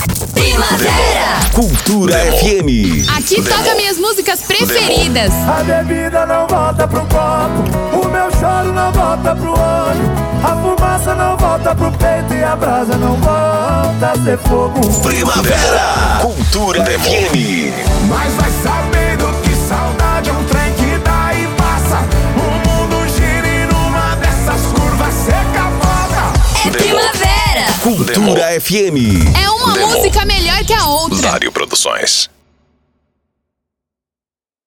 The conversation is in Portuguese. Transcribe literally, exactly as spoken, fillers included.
Primavera. Cultura F M. Aqui toca minhas músicas preferidas. A bebida não volta pro copo, o meu choro não volta pro olho, a fumaça não volta pro peito e a brasa não volta a ser fogo. Primavera. Cultura F M. Mas vai sabendo que saudade é um trem que dá e passa. O mundo gira e numa dessas curvas seca volta. É primavera. Cultura F M. É uma Demo. música melhor que a outra. Vário Produções.